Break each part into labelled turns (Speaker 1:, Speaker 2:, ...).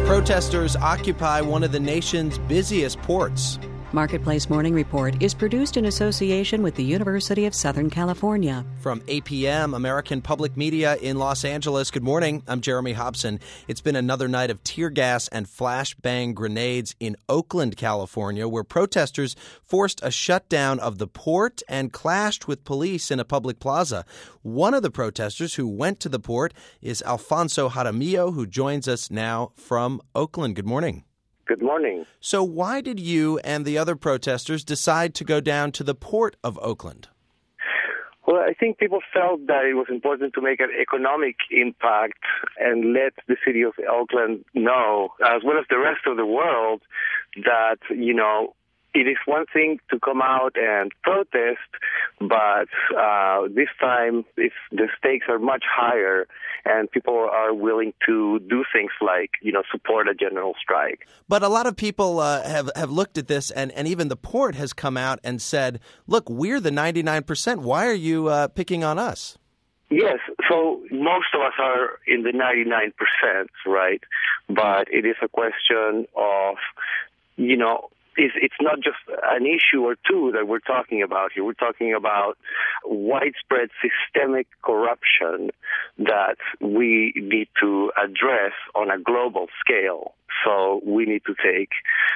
Speaker 1: Protesters occupy one of the nation's busiest ports.
Speaker 2: Marketplace Morning Report is produced in association with the University of Southern California.
Speaker 1: From APM, American Public Media in Los Angeles, good morning. I'm Jeremy Hobson. It's been another night of tear gas and flashbang grenades in Oakland, California, where protesters forced a shutdown of the port and clashed with police in a public plaza. One of the protesters who went to the port is Alfonso Jaramillo, who joins us now from Oakland. Good morning.
Speaker 3: Good morning.
Speaker 1: So why did you and the other protesters decide to go down to the port of Oakland?
Speaker 3: Well, I think people felt that it was important to make an economic impact and let the city of Oakland know, as well as the rest of the world, that, it is one thing to come out and protest, but this time the stakes are much higher and people are willing to do things like, support a general strike.
Speaker 1: But a lot of people have looked at this, and even the port has come out and said, look, we're the 99%. Why are you picking on us?
Speaker 3: Yes, so most of us are in the 99%, right? But it is a question of, it's not just an issue or two that we're talking about here. We're talking about widespread systemic corruption that we need to address on a global scale. So we need to take,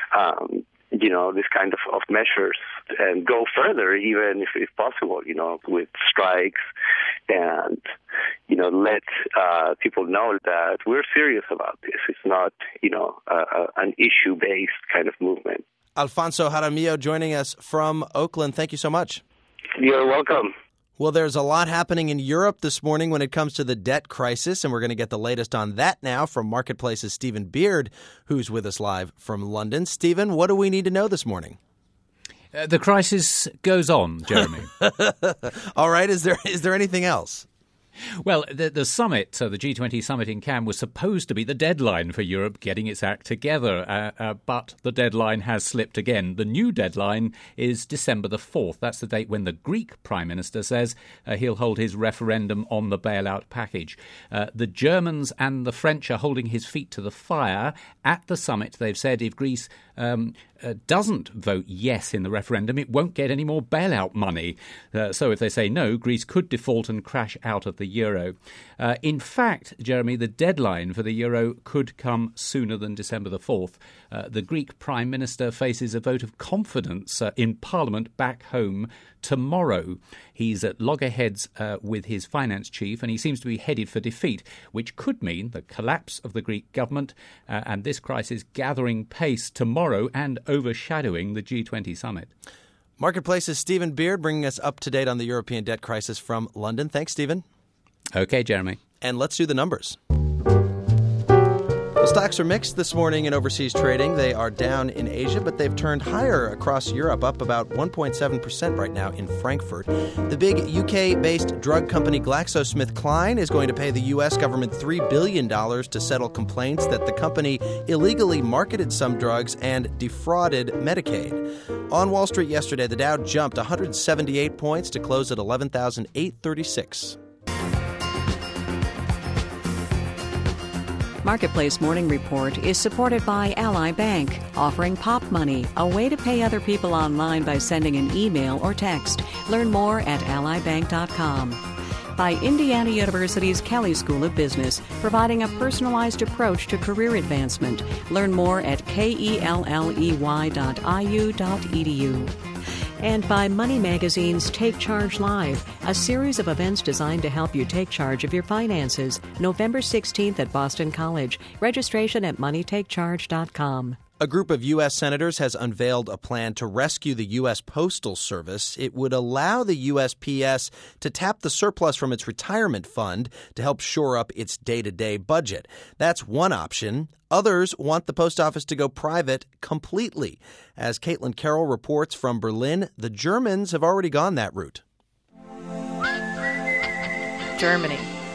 Speaker 3: this kind of measures and go further, even if possible, with strikes and, let people know that we're serious about this. It's not, an issue-based kind of movement.
Speaker 1: Alfonso Jaramillo joining us from Oakland. Thank you so much.
Speaker 3: You're welcome.
Speaker 1: Well, there's a lot happening in Europe this morning when it comes to the debt crisis, and we're going to get the latest on that now from Marketplace's Stephen Beard, who's with us live from London. Stephen, what do we need to know this morning?
Speaker 4: The crisis goes on, Jeremy.
Speaker 1: All right. Is there anything else?
Speaker 4: Well, the summit, the G20 summit in Cannes, was supposed to be the deadline for Europe getting its act together, but the deadline has slipped again. The new deadline is December the 4th. That's the date when the Greek Prime Minister says he'll hold his referendum on the bailout package. The Germans and the French are holding his feet to the fire. At the summit, they've said if Greece doesn't vote yes in the referendum, it won't get any more bailout money. So if they say no, Greece could default and crash out of the euro. In fact, Jeremy, the deadline for the euro could come sooner than December the 4th. The Greek Prime Minister faces a vote of confidence in Parliament back home tomorrow. He's at loggerheads with his finance chief, and he seems to be headed for defeat, which could mean the collapse of the Greek government and this crisis gathering pace tomorrow and overshadowing the G20 summit.
Speaker 1: Marketplace's Stephen Beard bringing us up to date on the European debt crisis from London. Thanks, Stephen.
Speaker 4: Okay, Jeremy.
Speaker 1: And let's do the numbers. The stocks are mixed this morning in overseas trading. They are down in Asia, but they've turned higher across Europe, up about 1.7% right now in Frankfurt. The big UK-based drug company GlaxoSmithKline is going to pay the U.S. government $3 billion to settle complaints that the company illegally marketed some drugs and defrauded Medicaid. On Wall Street yesterday, the Dow jumped 178 points to close at 11,836.
Speaker 2: Marketplace Morning Report is supported by Ally Bank, offering Pop Money, a way to pay other people online by sending an email or text. Learn more at allybank.com. By Indiana University's Kelley School of Business, providing a personalized approach to career advancement. Learn more at kelley.iu.edu. And by Money Magazine's Take Charge Live, a series of events designed to help you take charge of your finances. November 16th at Boston College. Registration at moneytakecharge.com.
Speaker 1: A group of U.S. senators has unveiled a plan to rescue the U.S. Postal Service. It would allow the USPS to tap the surplus from its retirement fund to help shore up its day-to-day budget. That's one option. Others want the post office to go private completely. As Caitlin Carroll reports from Berlin, the Germans have already gone that route.
Speaker 5: Germany,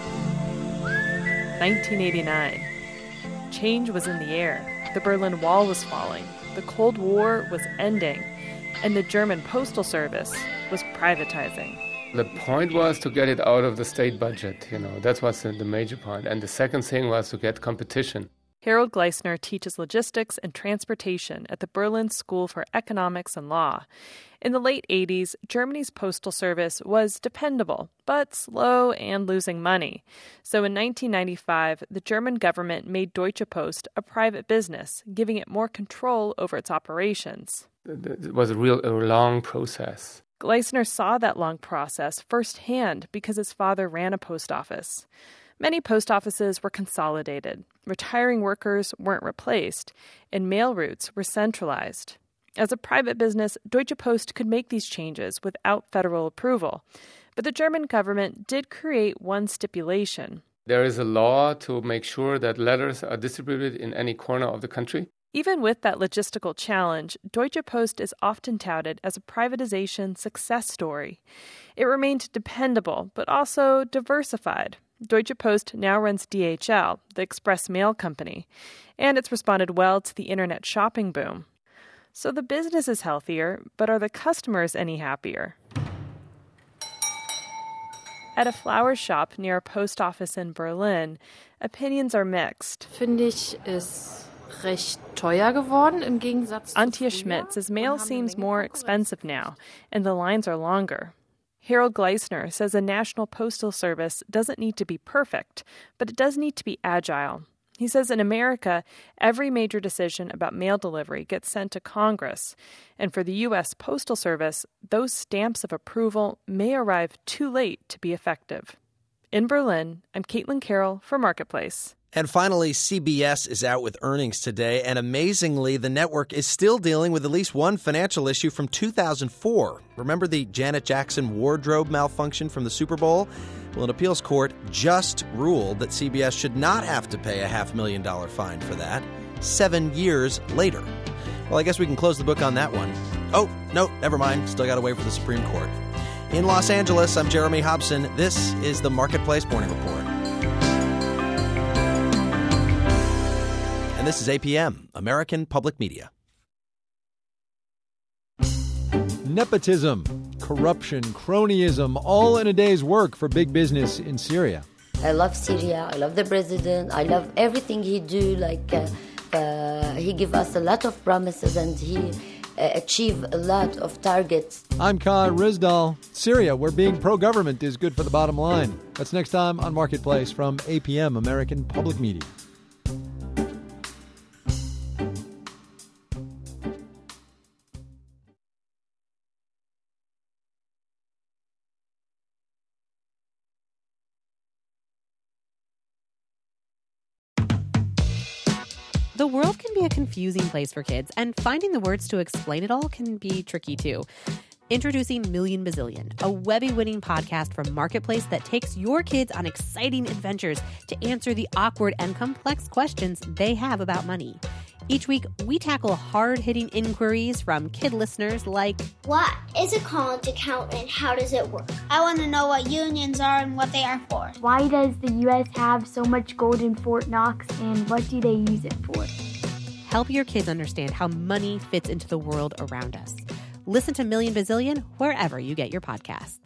Speaker 5: 1989. Change was in the air. The Berlin Wall was falling, the Cold War was ending, and the German Postal Service was privatizing.
Speaker 6: The point was to get it out of the state budget, that was the major point. And the second thing was to get competition.
Speaker 5: Harold Gleisner teaches logistics and transportation at the Berlin School for Economics and Law. In the late 80s, Germany's postal service was dependable, but slow and losing money. So in 1995, the German government made Deutsche Post a private business, giving it more control over its operations.
Speaker 6: It was a long process.
Speaker 5: Gleisner saw that long process firsthand because his father ran a post office. Many post offices were consolidated, retiring workers weren't replaced, and mail routes were centralized. As a private business, Deutsche Post could make these changes without federal approval. But the German government did create one stipulation.
Speaker 6: There is a law to make sure that letters are distributed in any corner of the country.
Speaker 5: Even with that logistical challenge, Deutsche Post is often touted as a privatization success story. It remained dependable, but also diversified. Deutsche Post now runs DHL, the express mail company, and it's responded well to the internet shopping boom. So the business is healthier, but are the customers any happier? At a flower shop near a post office in Berlin, opinions are mixed.
Speaker 7: Finde ich ist recht teuer geworden im Gegensatz zu
Speaker 5: Antje
Speaker 7: früher.
Speaker 5: Schmidt says mail seems more expensive now, and the lines are longer. Harold Gleisner says a national postal service doesn't need to be perfect, but it does need to be agile. He says in America, every major decision about mail delivery gets sent to Congress. And for the U.S. Postal Service, those stamps of approval may arrive too late to be effective. In Berlin, I'm Caitlin Carroll for Marketplace.
Speaker 1: And finally, CBS is out with earnings today, and amazingly, the network is still dealing with at least one financial issue from 2004. Remember the Janet Jackson wardrobe malfunction from the Super Bowl? Well, an appeals court just ruled that CBS should not have to pay a $500,000 fine for that 7 years later. Well, I guess we can close the book on that one. Oh, no, never mind. Still got to wait for the Supreme Court. In Los Angeles, I'm Jeremy Hobson. This is the Marketplace Morning Report. And this is APM, American Public Media.
Speaker 8: Nepotism, corruption, cronyism, all in a day's work for big business in Syria.
Speaker 9: I love Syria. I love the president. I love everything he do. He give us a lot of promises and he achieve a lot of targets.
Speaker 8: I'm Kai Rizdal. Syria, where being pro-government is good for the bottom line. That's next time on Marketplace from APM, American Public Media.
Speaker 10: The world can be a confusing place for kids, and finding the words to explain it all can be tricky too. Introducing Million Bazillion, a Webby-winning podcast from Marketplace that takes your kids on exciting adventures to answer the awkward and complex questions they have about money. Each week, we tackle hard-hitting inquiries from kid listeners like,
Speaker 11: what is a college account and how does it work? I want to know what unions are and what they are for.
Speaker 12: Why does the U.S. have so much gold in Fort Knox and what do they use it for?
Speaker 10: Help your kids understand how money fits into the world around us. Listen to Million Bazillion wherever you get your podcasts.